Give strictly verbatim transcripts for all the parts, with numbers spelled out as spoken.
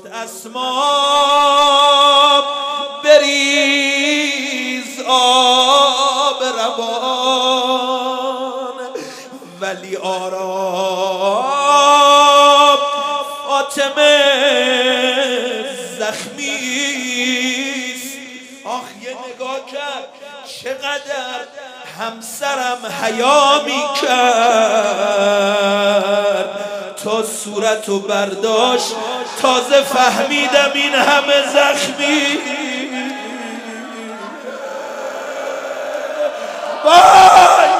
اسما بریز آب روان ولی آرام فاطمه زخمیست. آخ یه نگاه کرد چقدر همسرم حیا میکرد تا صورتو برداشت تازه فهمیدم این همه زخمی. وای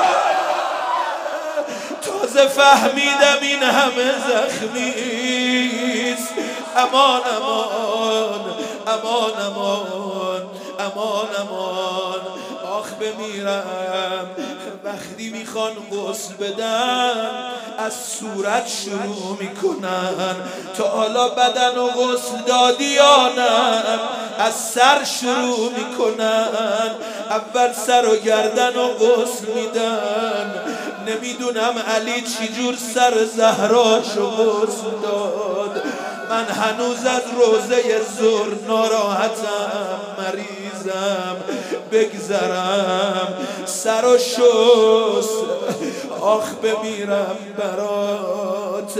تازه فهمیدم این همه زخمیست. امان امان امان امان امان امان. آخ بمیرم وقتی میخوان غسل بدن از صورت شروع میکنن. تا حالا بدن و غسل دادی یا نه؟ از سر شروع میکنن. اول سر و گردن و غسل میدن. نمیدونم علی چی جور سر زهراشو غسل داد. من هنوز از روزه زور ناراحتم مریضم. بگذرم سر و شست آخ بمیرم برات.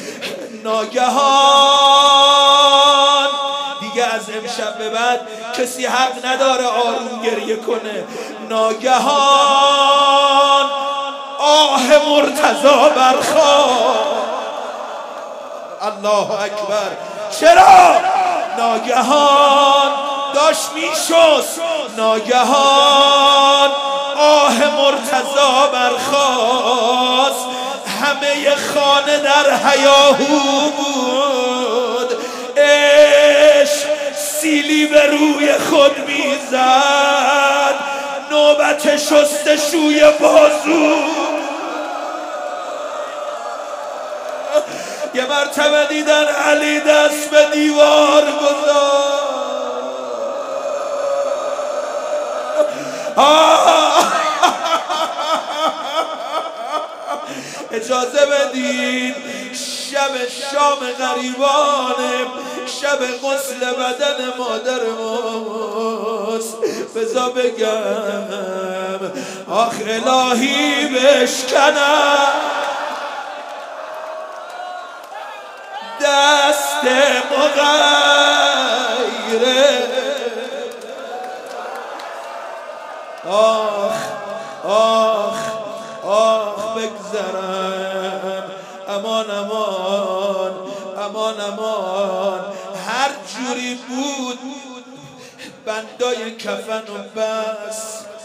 ناگهان دیگه از امشب به بعد کسی حق نداره آروم گریه کنه. ناگهان آه مرتضی برخاست. الله اکبر. چرا؟ ناگهان داشت میشست. ناگهان آه مرتضی برخاست. همه خانه در هیاهو بود. عشق سیلی به روی خود میزد. نوبت شستشوی بازو. یه مرتبه دیدن علی دست به دیوار گذاشت. اجازه بدید شب شام غریبانه شب غسل بدن مادر ماست. بذار بگم آخ الهی بشکنم دست مغیره. آخ آخ آخ بگذرم. امان امان امان امان. هر جوری بود بندای کفن و بس.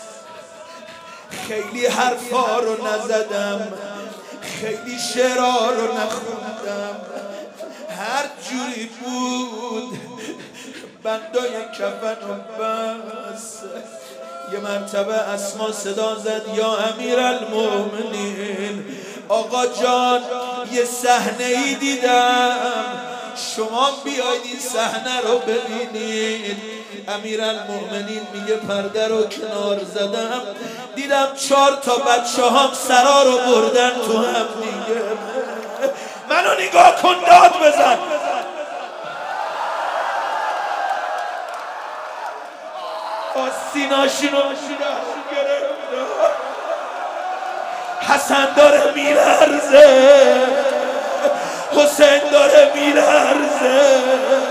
خیلی حرفا رو نزدم خیلی شعرها رو نخوندم. هر جوری بود بندای کفن و بس. یه مرتبه اسما صدا زد یا امیرالمومنین آقا جان یه صحنه ای دیدم شما بیاید این صحنه رو ببینید. امیرالمومنین میگه پرده رو کنار زدم دیدم چهار تا بچه هم سرا رو بردن تو هم دیگه. منو نگاه کن داد بزن. سیناشونو گرفت. حسن داره میلرزه حسین داره میلرزه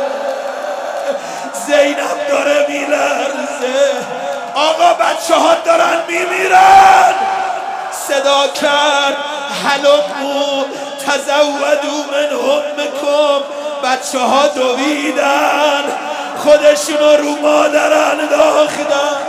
زینب داره میلرزه. آقا بچه ها دارن میمیرن. صدا کرد هلمو تزودو من امکم. بچه ها دویدن خودشونو رو مادر انداختن.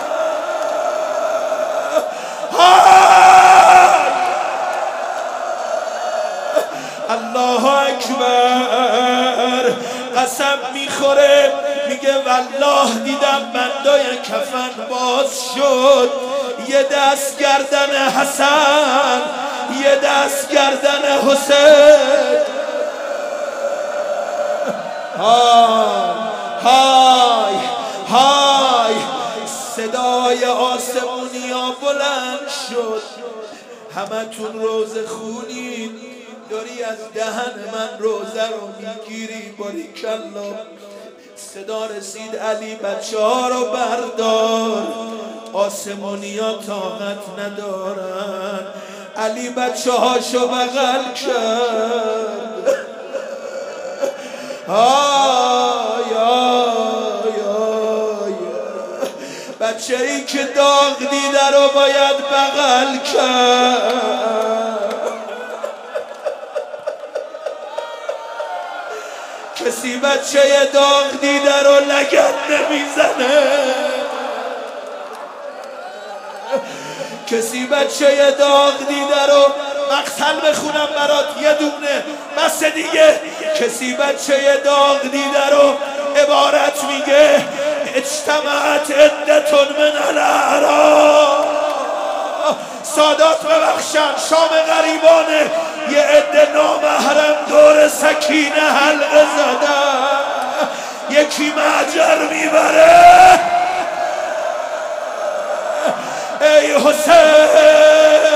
الله اکبر. قسم میخوره میگه والله دیدم بندای کفن باز شد. یه دست گردن حسن یه دست گردن حسین. های های های صدای آسمونیا بلند شد. همه تون روز خونین داری از دهن من روزه رو میگیری. باریکلا. صدا رسید علی بچه ها رو بردار، آسمونیا طاقت ندارن. علی بچه هاشو بغل کرد. آی آی آی بچه ای که داغ دیده رو باید بغل کرد. کسی بچه داغ دیده رو لگد نمیزنه. کسی بچه داغ دیده رو مقتل بخونم برات یه دونه بس دیگه. کسی بچه داغ دیده رو عبارت میگه اجتماعت عدتون من الاعراب. سادات ببخشن شام غریبانه یه عده نامحرم دور سکینه حلقه زدن. یکی معجر میبره. ای حسین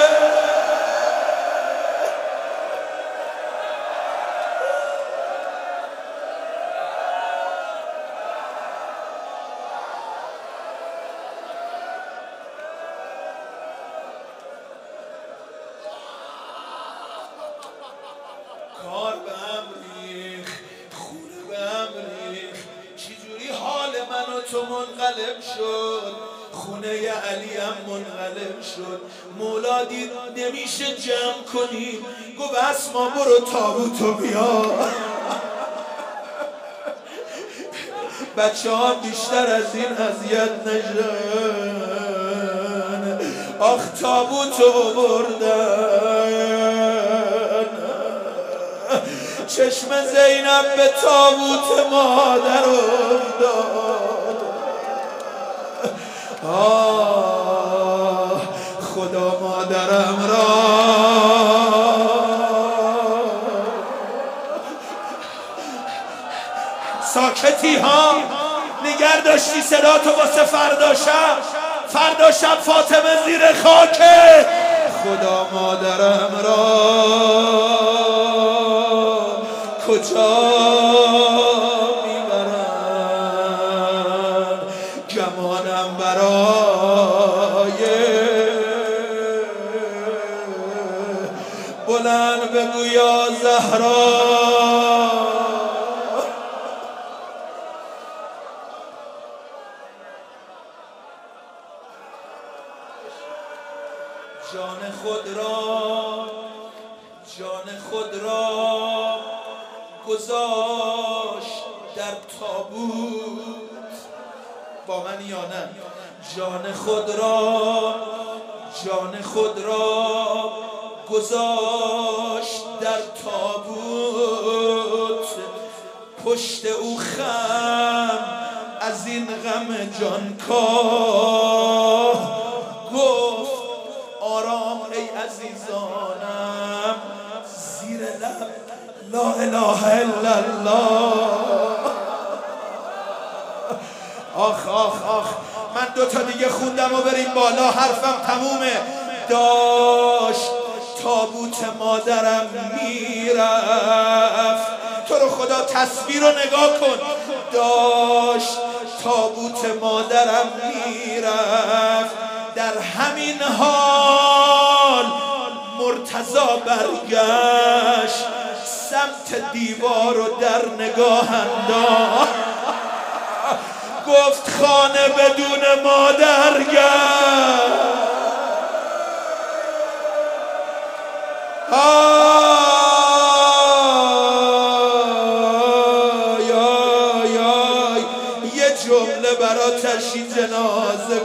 کار به هم ریخ، خونه به هم ریخ. چجوری حال من و تو منقلب شد؟ خونه ی علی هم منقلب شد. مولا دید نمیشه جمع کنی، گفت اسما برو تابوتو بیار. بچه ها بیشتر از این اذیت نشن. آخ تابوتو بردن. چشم زینب به تابوت مادر افتاد. آه خدا مادرم را ساکتی ها نگر داشتی صدا تو واسه فردا شب. فردا شب فاطمه زیر خاکه. خدا مادرم را کجا میبرن؟ گمانم برای بلند بگو یا زهرا. جان خود را جان خود را گذاشت در تابوت. با من یا نه؟ جان خود را جان خود را گذاشت در تابوت. پشت او خم از این غم جانکاه گفت آرام ای عزیزانم زیر لب لا اله الا الله. آخ آخ آخ من دوتا دیگه خوندم و بریم بالا، حرفم تمومه. داشت تابوت مادرم میرفت. تو رو خدا تصویر رو نگاه کن. داشت تابوت مادرم میرفت. در همین حال مرتضی برگشت سمت دیوار و در نگاه انداخت. گفت خانه بدون مادر گشت. آی آی آی یه جمله براتش این جنازه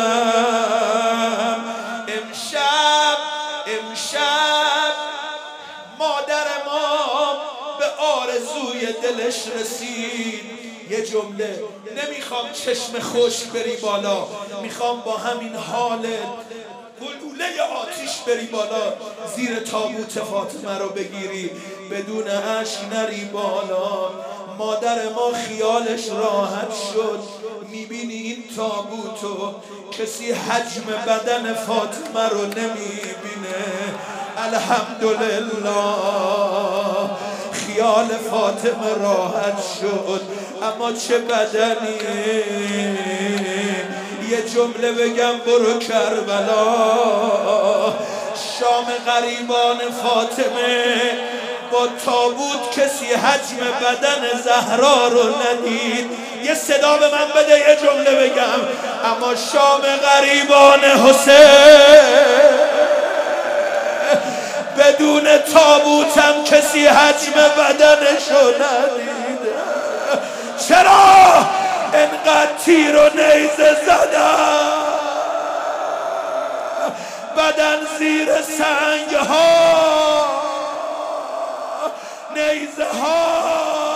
بگم. امشب امشب مادر ما به آرزوی دلش رسید. یه جمله نمیخوام چشم خشک بری بالا، میخوام با همین حال گلوله آتیش بری بالا زیر تابوت فاطمه رو بگیری، بدون اشک نری بالا. مادر ما خیالش راحت شد. میبینی این تابوتو کسی حجم بدن فاطمه رو نمیبینه. الحمدلله خیال فاطمه راحت شد. اما چه بدنی، یه جمله بگم برو کربلا. شام غریبان فاطمه با تابوت کسی حجم بدن زهرا رو ندید. یه صدا به من بده یه جمله بگم. اما شام غریبان حسین بدون تابوتم کسی حجم بدنشو ندید. چرا انقدر تیر و نیزه زدم، بدن زیر سنگ ها، نیزه ها